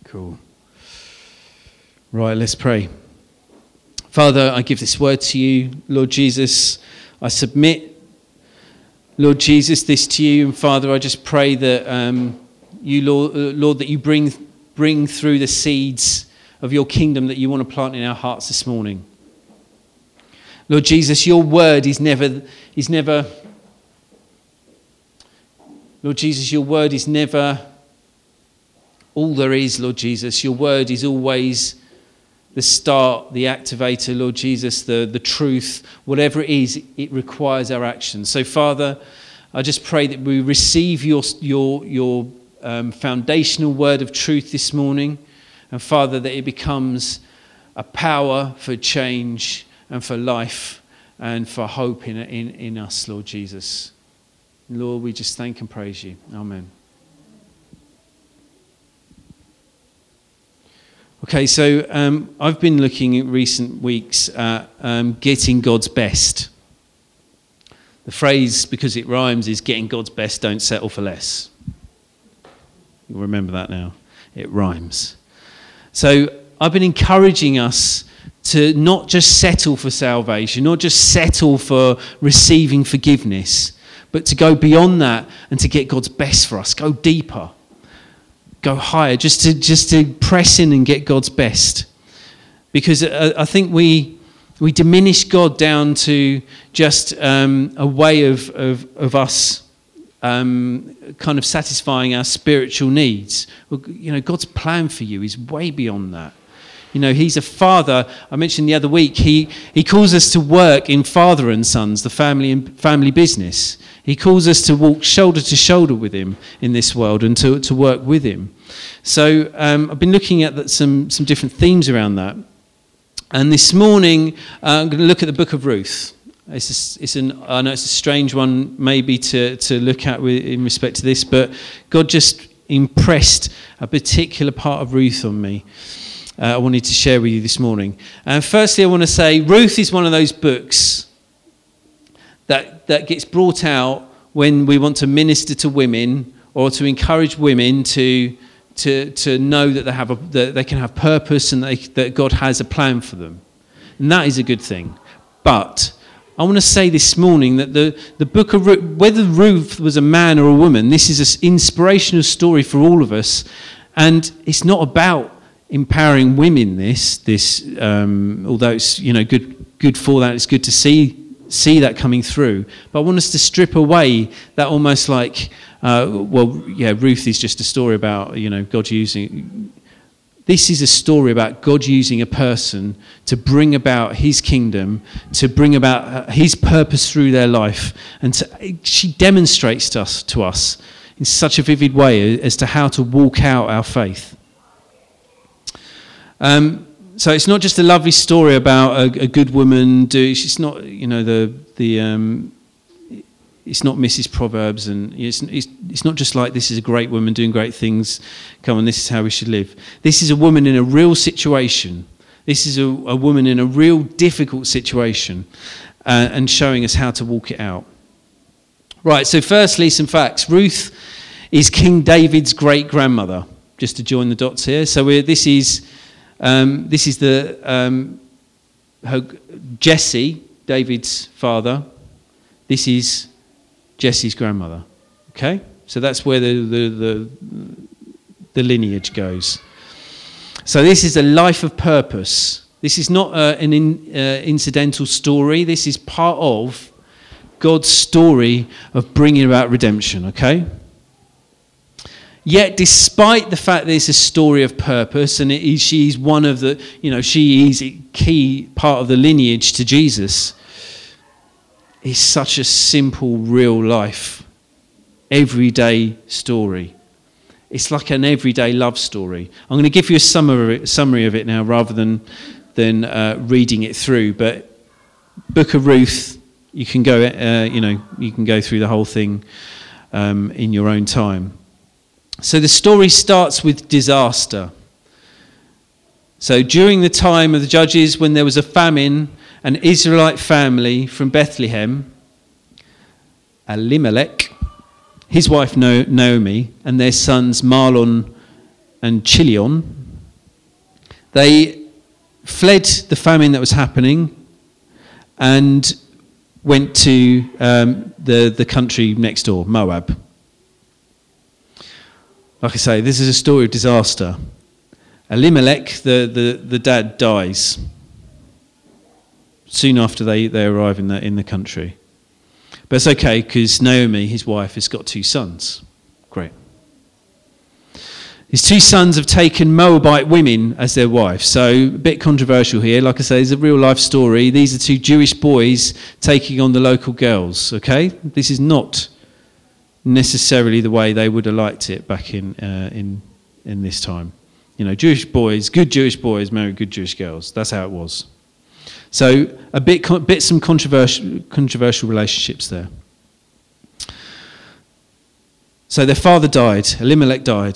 Cool. Right, let's pray. Father, I give this word to you. Lord Jesus, I submit, Lord Jesus, this to you. And Father, I just pray that you, Lord, that you bring through the seeds of your kingdom that you want to plant in our hearts this morning. Lord Jesus, your word is never, Lord Jesus, your word is never all there is, Lord Jesus. Your word is always the start, the activator, Lord Jesus, the truth. Whatever it is, it requires our action. So, Father, I just pray that we receive your foundational word of truth this morning. And, Father, that it becomes a power for change and for life and for hope in us, Lord Jesus. Lord, we just thank and praise you. Amen. Okay, so I've been looking in recent weeks at getting God's best. The phrase, because it rhymes, is getting God's best, don't settle for less. You'll remember that now. It rhymes. So I've been encouraging us to not just settle for salvation, not just settle for receiving forgiveness, but to go beyond that and to get God's best for us, go deeper. Go higher, just to press in and get God's best. Because I think we diminish God down to just a way of us kind of satisfying our spiritual needs. Well, you know, God's plan for you is way beyond that. You know, he's a father. I mentioned the other week, he calls us to work in father and sons, the family business. He calls us to walk shoulder to shoulder with him in this world and to work with him. So I've been looking at some different themes around that. And this morning, I'm going to look at the book of Ruth. I know it's a strange one maybe to look at in respect to this, but God just impressed a particular part of Ruth on me. I wanted to share with you this morning. Firstly, I want to say Ruth is one of those books that gets brought out when we want to minister to women or to encourage women to know that they can have purpose and that God has a plan for them. And that is a good thing. But I want to say this morning that the book of Ruth, whether Ruth was a man or a woman, this is an inspirational story for all of us. And it's not about empowering women although it's good for that, it's good to see that coming through. But I want us to strip away that almost like Ruth is just a story about God using. This is a story about God using a person to bring about his kingdom, to bring about his purpose through their life, and she demonstrates to us in such a vivid way as to how to walk out our faith. So it's not just a lovely story about a good woman. It's not, it's not Mrs. Proverbs, and it's not just like this is a great woman doing great things. Come on, this is how we should live. This is a woman in a real situation. This is a woman in a real difficult situation, and showing us how to walk it out. Right. So, firstly, some facts. Ruth is King David's great grandmother. Just to join the dots here. So this is Jesse, David's father. This is Jesse's grandmother. Okay, so that's where the lineage goes. So this is a life of purpose. This is not an incidental story. This is part of God's story of bringing about redemption. Okay. Yet, despite the fact that it's a story of purpose, and she's one of the, she is a key part of the lineage to Jesus, it's such a simple, real life, everyday story. It's like an everyday love story. I'm going to give you a summary of it now, rather than reading it through. But Book of Ruth, you can go, you can go through the whole thing in your own time. So the story starts with disaster. So during the time of the judges, when there was a famine, an Israelite family from Bethlehem, Elimelech, his wife Naomi, and their sons Mahlon and Chilion, They fled the famine that was happening and went to the country next door, Moab. Like I say, this is a story of disaster. Elimelech, the dad, dies soon after they arrive in the country. But it's okay, because Naomi, his wife, has got 2 sons. Great. His 2 sons have taken Moabite women as their wives. So a bit controversial here. Like I say, it's a real life story. These are 2 Jewish boys taking on the local girls. Okay? This is not necessarily the way they would have liked it back in this time. You know, Jewish boys, good Jewish boys marry good Jewish girls. That's how it was. So some controversial relationships there. So their father died. Elimelech died.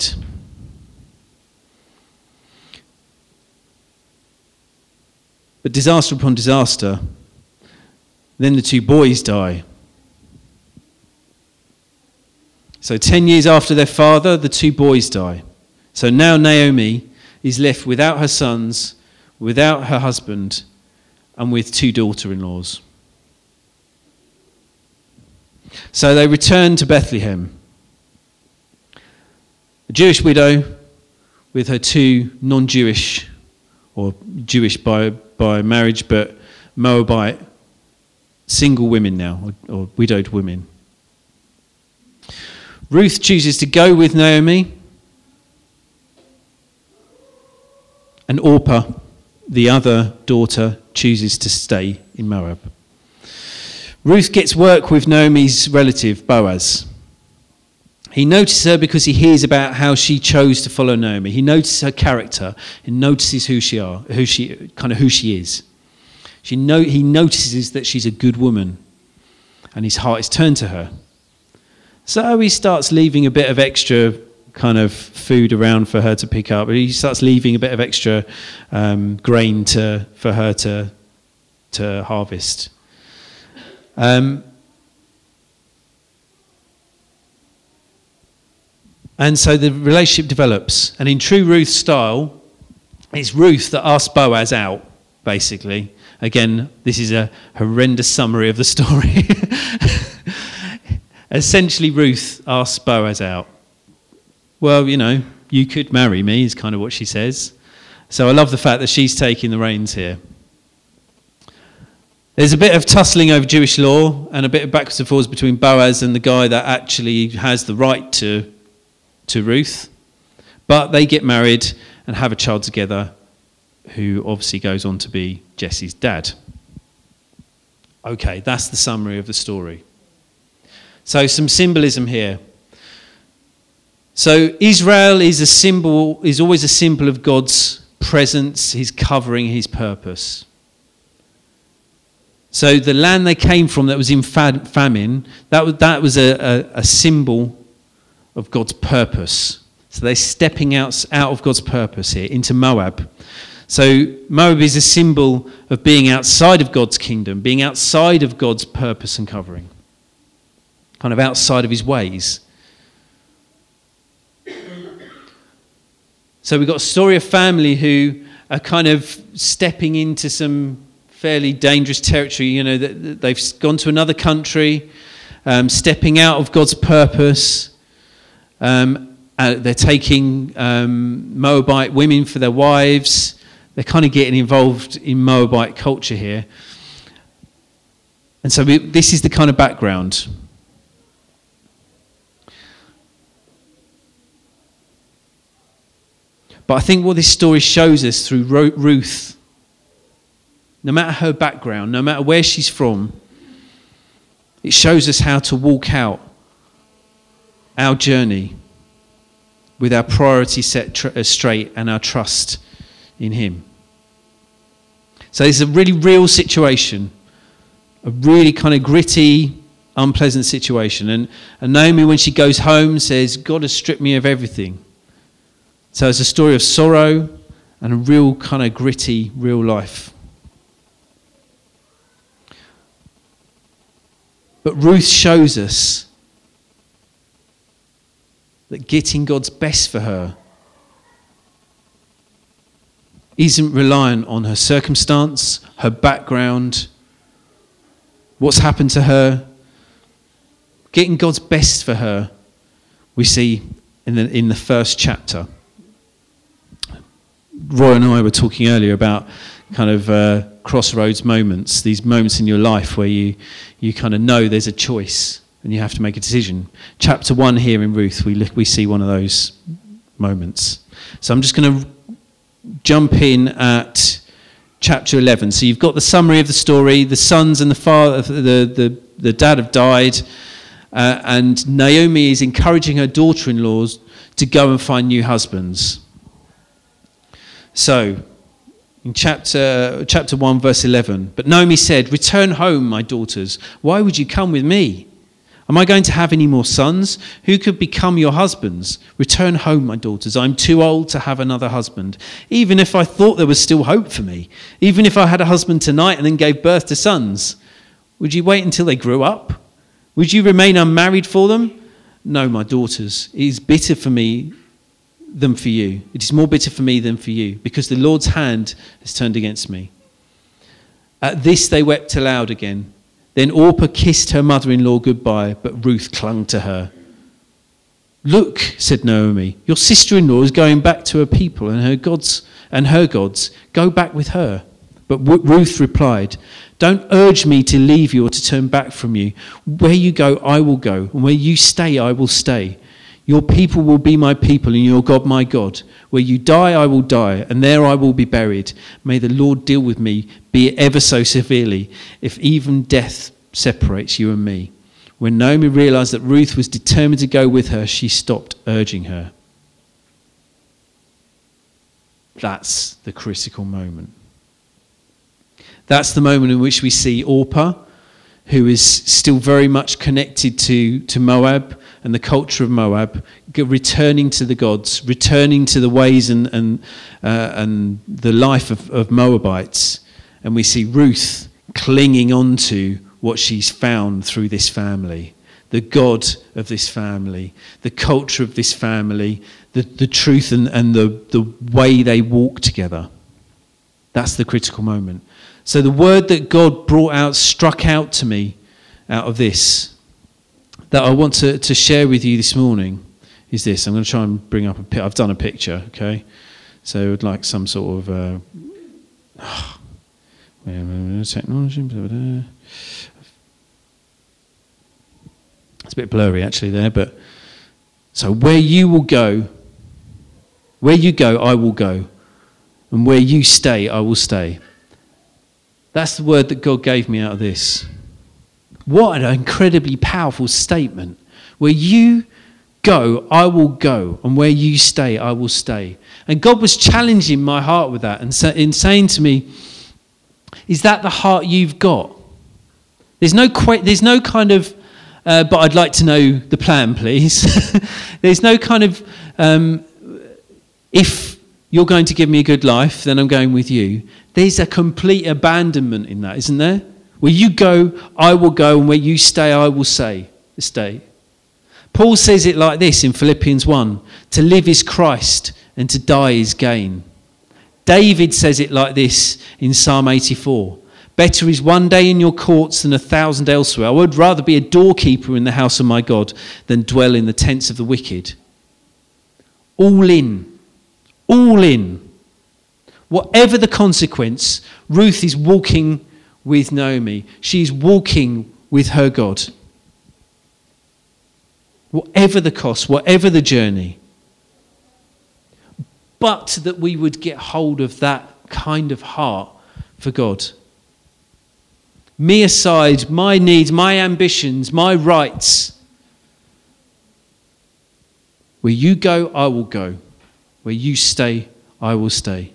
But disaster upon disaster. Then the 2 boys die. So 10 years after their father, the 2 boys die. So now Naomi is left without her sons, without her husband, and with 2 daughter-in-laws. So they return to Bethlehem. A Jewish widow with her 2 non-Jewish, or Jewish by marriage, but Moabite single women now, or widowed women. Ruth chooses to go with Naomi, and Orpah, the other daughter, chooses to stay in Moab. Ruth gets work with Naomi's relative, Boaz. He notices her because he hears about how she chose to follow Naomi. He notices her character. He notices who she is. He notices that she's a good woman, and his heart is turned to her. So he starts leaving a bit of extra kind of food around for her to pick up. He starts leaving a bit of extra grain for her to harvest. And so the relationship develops. And in true Ruth style, it's Ruth that asks Boaz out, basically. Again, this is a horrendous summary of the story. Essentially, Ruth asks Boaz out. Well, you know, you could marry me, is kind of what she says. So I love the fact that she's taking the reins here. There's a bit of tussling over Jewish law and a bit of backwards and forwards between Boaz and the guy that actually has the right to Ruth. But they get married and have a child together, who obviously goes on to be Jesse's dad. Okay, that's the summary of the story. So some symbolism here. So Israel is always a symbol of God's presence, his covering, his purpose. So the land they came from that was in famine, that was a symbol of God's purpose. So they're stepping out of God's purpose here into Moab. So Moab is a symbol of being outside of God's kingdom, being outside of God's purpose and covering, kind of outside of his ways. So we've got a story of family who are kind of stepping into some fairly dangerous territory. You know, that they've gone to another country, stepping out of God's purpose. They're taking Moabite women for their wives. They're kind of getting involved in Moabite culture here. And so this is the kind of background. But I think what this story shows us through Ruth, no matter her background, no matter where she's from, it shows us how to walk out our journey with our priorities set straight and our trust in him. So it's a really real situation, a really kind of gritty, unpleasant situation. And Naomi, when she goes home, says, God has stripped me of everything. So it's a story of sorrow and a real kind of gritty, real life. But Ruth shows us that getting God's best for her isn't reliant on her circumstance, her background, what's happened to her. Getting God's best for her, we see in the first chapter. Roy and I were talking earlier about kind of crossroads moments, these moments in your life where you kind of know there's a choice and you have to make a decision. Chapter 1 here in Ruth, we see one of those moments. So I'm just going to jump in at chapter 11. So you've got the summary of the story. The sons and the father, the dad have died, and Naomi is encouraging her daughter-in-laws to go and find new husbands. So, in chapter 1, verse 11, but Naomi said, "Return home, my daughters. Why would you come with me? Am I going to have any more sons? Who could become your husbands? Return home, my daughters. I'm too old to have another husband. Even if I thought there was still hope for me, even if I had a husband tonight and then gave birth to sons, would you wait until they grew up? Would you remain unmarried for them? No, my daughters, it is bitter for me than for you. It is more bitter for me than for you, because the Lord's hand has turned against me." At this they wept aloud again. Then Orpah kissed her mother-in-law goodbye, but Ruth clung to her. "Look," said Naomi, "your sister-in-law is going back to her people and her gods. Go back with her." But Ruth replied, "Don't urge me to leave you or to turn back from you. Where you go, I will go, and where you stay, I will stay. Your people will be my people, and your God my God. Where you die, I will die, and there I will be buried. May the Lord deal with me, be it ever so severely, if even death separates you and me." When Naomi realized that Ruth was determined to go with her, she stopped urging her. That's the critical moment. That's the moment in which we see Orpah, who is still very much connected to Moab and the culture of Moab, returning to the gods, returning to the ways and the life of Moabites. And we see Ruth clinging on to what she's found through this family, the God of this family, the culture of this family, the truth and the way they walk together. That's the critical moment. So the word that God struck out to me out of this, that I want to share with you this morning, is this. I'm going to try and bring up I've done a picture, okay? So I'd like some sort of technology. It's a bit blurry actually there, but so where you go, I will go, and where you stay, I will stay. That's the word that God gave me out of this. What an incredibly powerful statement. Where you go, I will go, and where you stay, I will stay. And God was challenging my heart with that, and in saying to me, is that the heart you've got? There's no kind of, but I'd like to know the plan, please. There's no kind of, if you're going to give me a good life, then I'm going with you. There's a complete abandonment in that, isn't there? Where you go, I will go, and where you stay, I will stay. Paul says it like this in Philippians 1, to live is Christ and to die is gain. David says it like this in Psalm 84, better is one day in your courts than 1,000 elsewhere. I would rather be a doorkeeper in the house of my God than dwell in the tents of the wicked. All in. Whatever the consequence, Ruth is walking with Naomi. She's walking with her God. Whatever the cost, whatever the journey. But that we would get hold of that kind of heart for God. Me aside, my needs, my ambitions, my rights. Where you go, I will go. Where you stay, I will stay.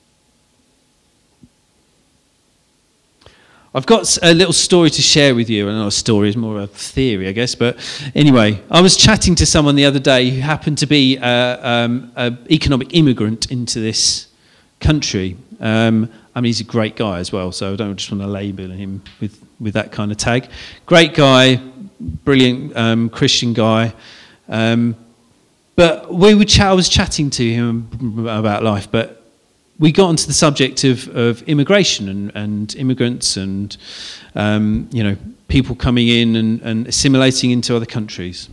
I've got a little story to share with you. Not a story, it's more a theory, I guess. But anyway, I was chatting to someone the other day who happened to be an economic immigrant into this country. He's a great guy as well, so I don't just want to label him with that kind of tag. Great guy, brilliant Christian guy. But I was chatting to him about life, but we got onto the subject of immigration and immigrants and people coming in and assimilating into other countries.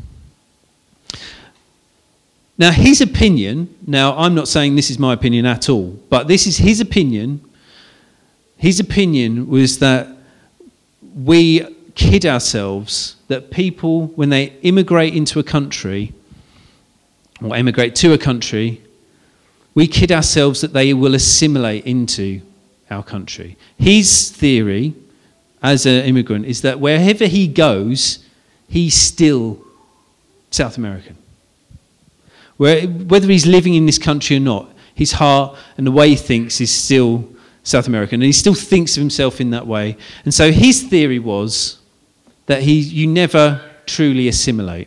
Now, his opinion, I'm not saying this is my opinion at all, but this is his opinion. His opinion was that we kid ourselves that people, when they immigrate into a country or emigrate to a country, we kid ourselves that they will assimilate into our country. His theory as an immigrant is that wherever he goes, he's still South American. Whether he's living in this country or not, his heart and the way he thinks is still South American, and he still thinks of himself in that way. And so his theory was that you never truly assimilate.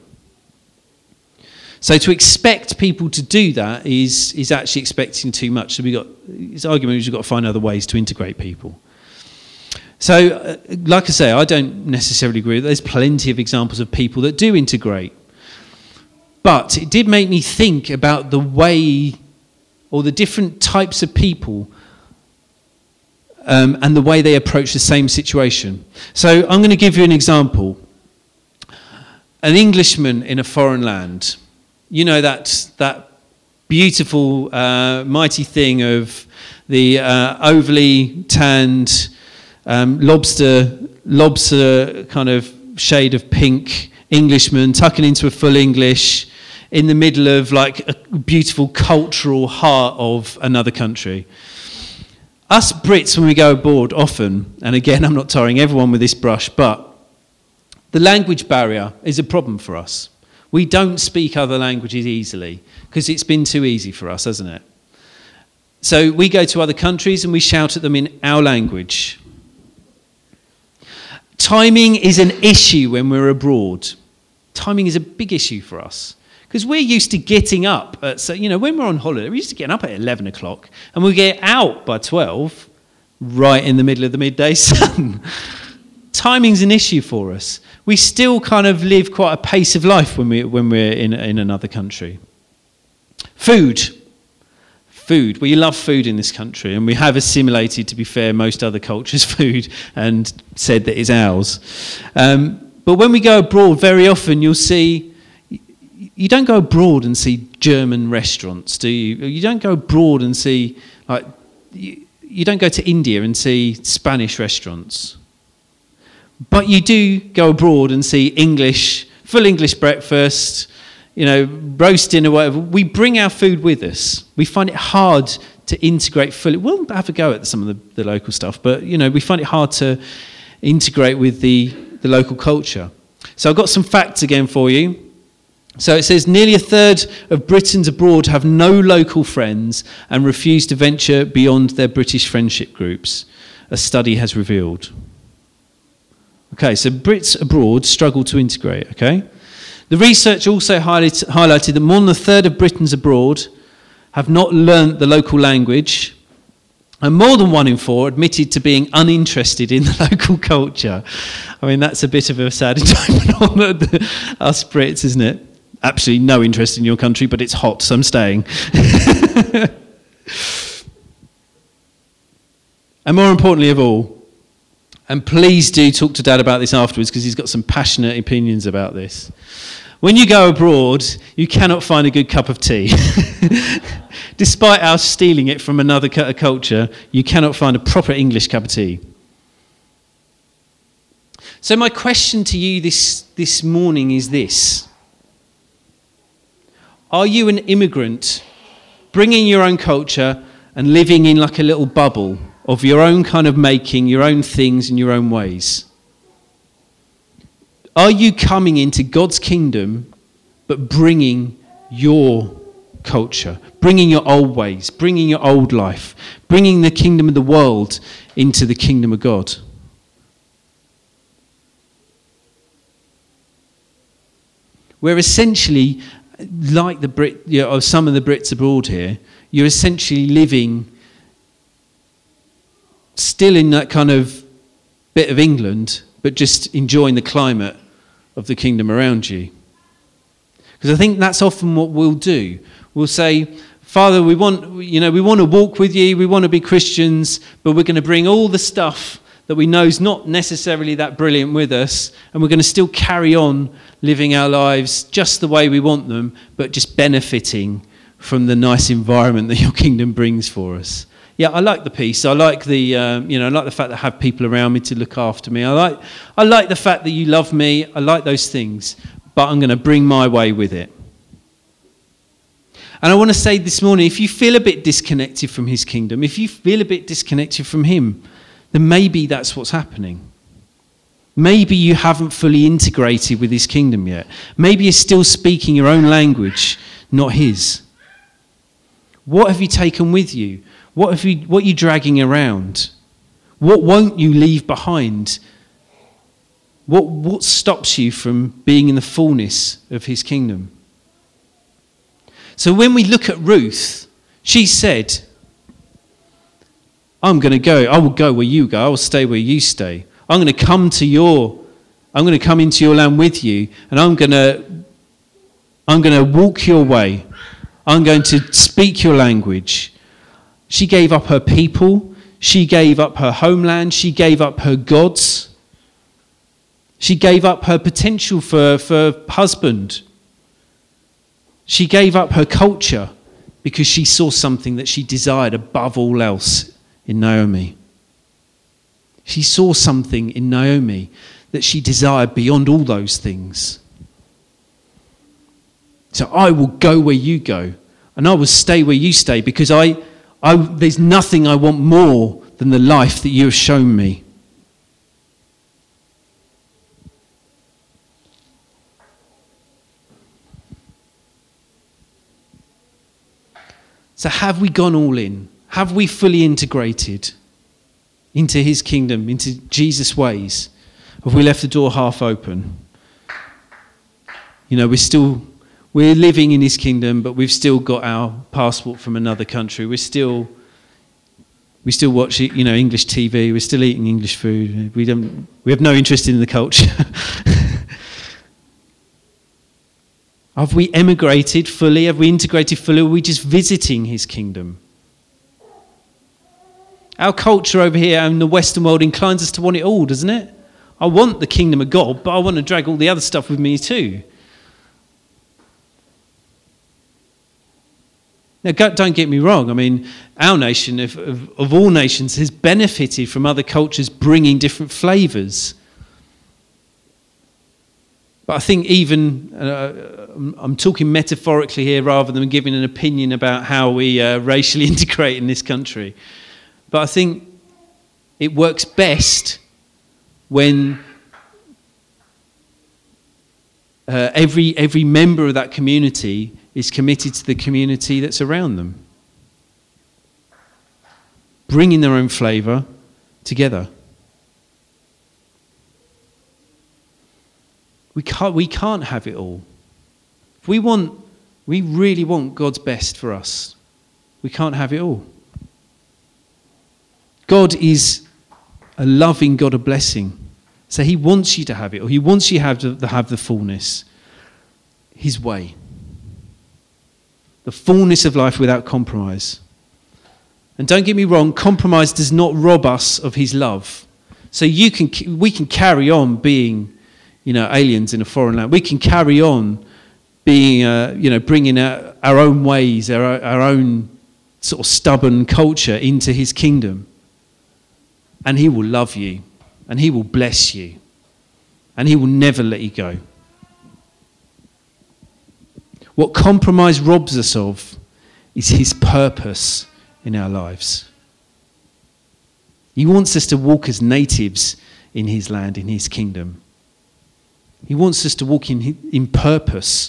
So to expect people to do that is actually expecting too much. So his argument is you've got to find other ways to integrate people. So, like I say, I don't necessarily agree. There's plenty of examples of people that do integrate. But it did make me think about the way, or the different types of people, and the way they approach the same situation. So I'm going to give you an example. An Englishman in a foreign land, you know that beautiful, mighty thing of the overly tanned lobster kind of shade of pink Englishman tucking into a full English in the middle of like a beautiful cultural heart of another country. Us Brits, when we go abroad, often, and again, I'm not tarring everyone with this brush, but the language barrier is a problem for us. We don't speak other languages easily because it's been too easy for us, hasn't it? So we go to other countries and we shout at them in our language. Timing is an issue when we're abroad. Timing is a big issue for us. Because we're used to getting up when we're on holiday, we're used to getting up at 11 o'clock and we get out by 12, right in the middle of the midday sun. Timing's an issue for us. We still kind of live quite a pace of life when we're in another country. Food. We love food in this country, and we have assimilated, to be fair, most other cultures' food and said that it's ours. But when we go abroad, very often you'll see. You don't go abroad and see German restaurants, do you? You don't go abroad and see, you don't go to India and see Spanish restaurants. But you do go abroad and see full English breakfast, roast dinner, whatever. We bring our food with us. We find it hard to integrate fully. We'll have a go at some of the local stuff, but, we find it hard to integrate with the local culture. So I've got some facts again for you. So it says nearly a third of Britons abroad have no local friends and refuse to venture beyond their British friendship groups, a study has revealed. Okay, so Brits abroad struggle to integrate, okay? The research also highlighted that more than a third of Britons abroad have not learnt the local language, and more than 1 in 4 admitted to being uninterested in the local culture. I mean, that's a bit of a sad indictment on us Brits, isn't it? Absolutely no interest in your country, but it's hot, so I'm staying. And more importantly of all, and please do talk to Dad about this afterwards because he's got some passionate opinions about this. When you go abroad, you cannot find a good cup of tea. Despite our stealing it from another culture, you cannot find a proper English cup of tea. So my question to you this morning is this. Are you an immigrant bringing your own culture and living in like a little bubble of your own kind of making, your own things and your own ways? Are you coming into God's kingdom but bringing your culture, bringing your old ways, bringing your old life, bringing the kingdom of the world into the kingdom of God? We're essentially, like some of the Brits abroad here, you're essentially living still in that kind of bit of England, but just enjoying the climate of the kingdom around you. Because I think that's often what we'll do. We'll say, Father, we want to walk with you, we want to be Christians, but we're going to bring all the stuff that we know is not necessarily that brilliant with us, and we're going to still carry on living our lives just the way we want them, but just benefiting from the nice environment that your kingdom brings for us. Yeah, I like the peace. I like the, I like the fact that I have people around me to look after me. I like the fact that you love me. I like those things, but I'm going to bring my way with it. And I want to say this morning, if you feel a bit disconnected from his kingdom, if you feel a bit disconnected from him, then maybe that's what's happening. Maybe you haven't fully integrated with his kingdom yet. Maybe you're still speaking your own language, not his. What have you taken with you? What are you dragging around? What won't you leave behind? What stops you from being in the fullness of his kingdom? So when we look at Ruth, she said, I'm going to go. I will go where you go. I will stay where you stay. I'm going to come into your land with you, and I'm going to walk your way. I'm going to speak your language. She gave up her people. She gave up her homeland. She gave up her gods. She gave up her potential for husband. She gave up her culture because she saw something that she desired above all else in Naomi. She saw something in Naomi that she desired beyond all those things. So I will go where you go, and I will stay where you stay, because there's nothing I want more than the life that you have shown me. So have we gone all in? Have we fully integrated into his kingdom, into Jesus' ways? Have we left the door half open? We're living in his kingdom, but we've still got our passport from another country. We still watch English TV. We're still eating English food. We have no interest in the culture. Have we emigrated fully? Have we integrated fully? Or are we just visiting his kingdom? Our culture over here in the Western world inclines us to want it all, doesn't it? I want the kingdom of God, but I want to drag all the other stuff with me too. Now, don't get me wrong. I mean, our nation, of all nations, has benefited from other cultures bringing different flavours. But I think I'm talking metaphorically here rather than giving an opinion about how we racially integrate in this country. But I think it works best when every member of that community is committed to the community that's around them, bringing their own flavour together. We can't have it all. If we really want God's best for us, we can't have it all. God is a loving God of blessing. So he wants you to have it all. He wants you to have the fullness. His way. The fullness of life without compromise. And don't get me wrong, compromise does not rob us of his love. So we can carry on being aliens in a foreign land. We can carry on being, bringing our own ways, our own sort of stubborn culture into his kingdom. And he will love you. And he will bless you. And he will never let you go. What compromise robs us of is his purpose in our lives. He wants us to walk as natives in his land, in his kingdom. He wants us to walk in purpose.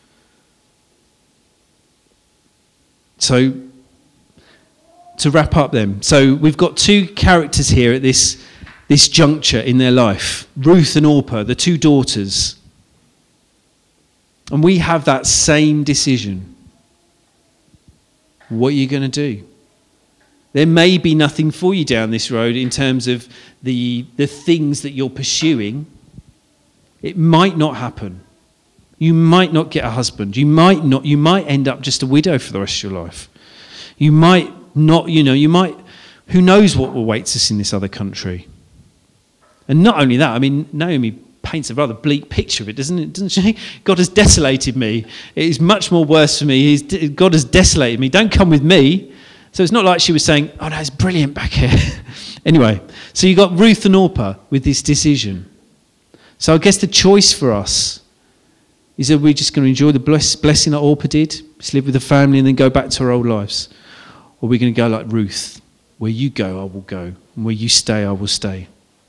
So, to wrap up then. So, we've got two characters here at this juncture in their life. Ruth and Orpah, the two daughters. And we have that same decision. What are you going to do? There may be nothing for you down this road in terms of the things that you're pursuing. It might not happen. You might not get a husband. You might end up just a widow for the rest of your life. You might not, who knows what awaits us in this other country. And not only that, Naomi paints a rather bleak picture of it, doesn't she? God has desolated me. It is much more worse for me. God has desolated me. Don't come with me. So it's not like she was saying, oh no, it's brilliant back here. Anyway, so you got Ruth and Orpah with this decision. So I guess the choice for us is that we're just going to enjoy the blessing that Orpah did, just live with the family and then go back to our old lives. Or we're going to go like Ruth, where you go, I will go. And where you stay, I will stay.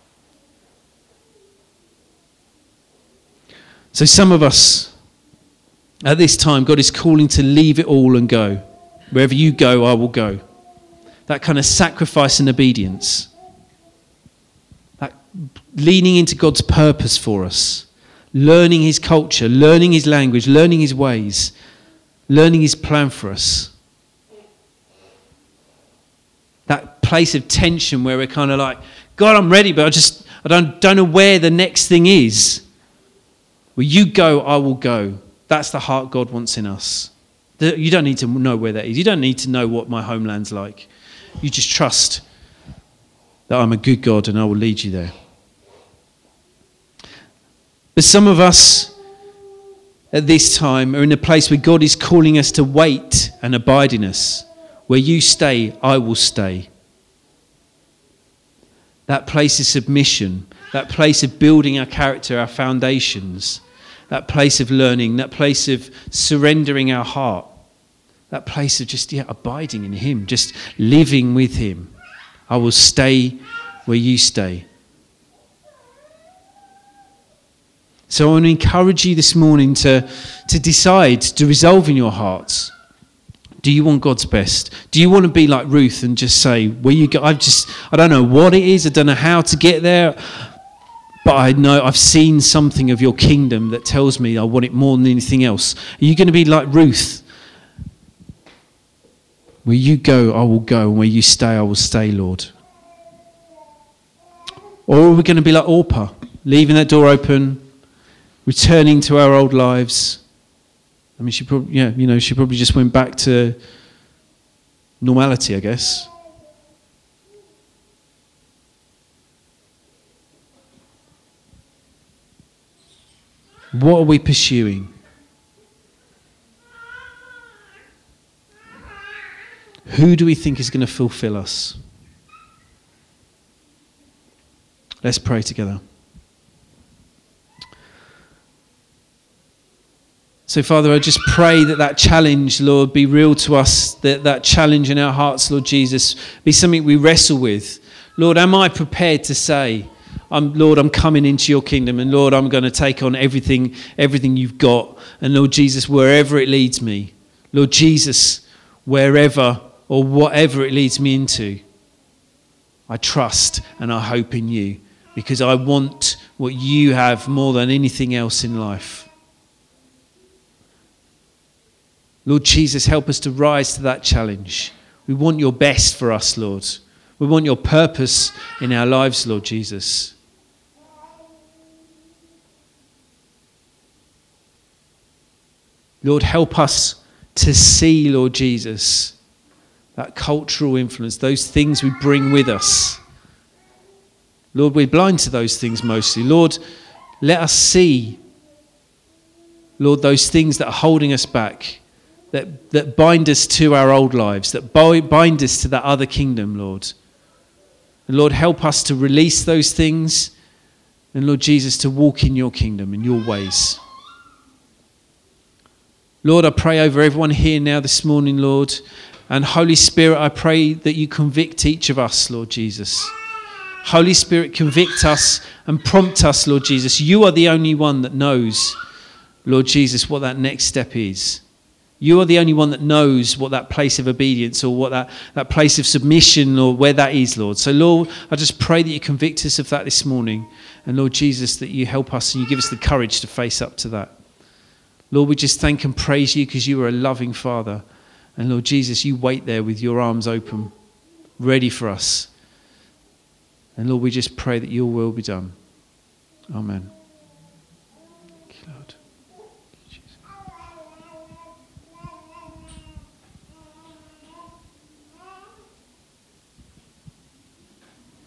So some of us, at this time, God is calling to leave it all and go. Wherever you go, I will go. That kind of sacrifice and obedience. That leaning into God's purpose for us. Learning his culture, learning his language, learning his ways, learning his plan for us. That place of tension where we're kind of like, God, I'm ready, but I don't know where the next thing is. Where you go, I will go. That's the heart God wants in us. You don't need to know where that is. You don't need to know what my homeland's like. You just trust that I'm a good God and I will lead you there. But some of us at this time are in a place where God is calling us to wait and abide in us. Where you stay, I will stay. That place of submission, that place of building our character, our foundations, that place of learning, that place of surrendering our heart, that place of just abiding in him, just living with him. I will stay where you stay. So I want to encourage you this morning to decide, to resolve in your hearts. Do you want God's best? Do you want to be like Ruth and just say, where you go? I don't know what it is. I don't know how to get there. But I know I've seen something of your kingdom that tells me I want it more than anything else. Are you going to be like Ruth? Where you go, I will go. And where you stay, I will stay, Lord. Or are we going to be like Orpah, leaving that door open, returning to our old lives? She probably just went back to normality, I guess. What are we pursuing? Who do we think is going to fulfill us? Let's pray together. So, Father, I just pray that challenge, Lord, be real to us, that challenge in our hearts, Lord Jesus, be something we wrestle with. Lord, am I prepared to say, Lord, I'm coming into your kingdom, and Lord, I'm going to take on everything you've got. And Lord Jesus, wherever it leads me, Lord Jesus, wherever or whatever it leads me into, I trust and I hope in you, because I want what you have more than anything else in life. Lord Jesus, help us to rise to that challenge. We want your best for us, Lord. We want your purpose in our lives, Lord Jesus. Lord, help us to see, Lord Jesus, that cultural influence, those things we bring with us. Lord, we're blind to those things mostly. Lord, let us see, Lord, those things that are holding us back, that bind us to our old lives, that bind us to that other kingdom, Lord. And Lord, help us to release those things, and Lord Jesus, to walk in your kingdom, in your ways. Lord, I pray over everyone here now this morning, Lord. And Holy Spirit, I pray that you convict each of us, Lord Jesus. Holy Spirit, convict us and prompt us, Lord Jesus. You are the only one that knows, Lord Jesus, what that next step is. You are the only one that knows what that place of obedience or what that place of submission or where that is, Lord. So, Lord, I just pray that you convict us of that this morning. And, Lord Jesus, that you help us and you give us the courage to face up to that. Lord, we just thank and praise you because you are a loving Father. And, Lord Jesus, you wait there with your arms open, ready for us. And, Lord, we just pray that your will be done. Amen. Thank you, Lord.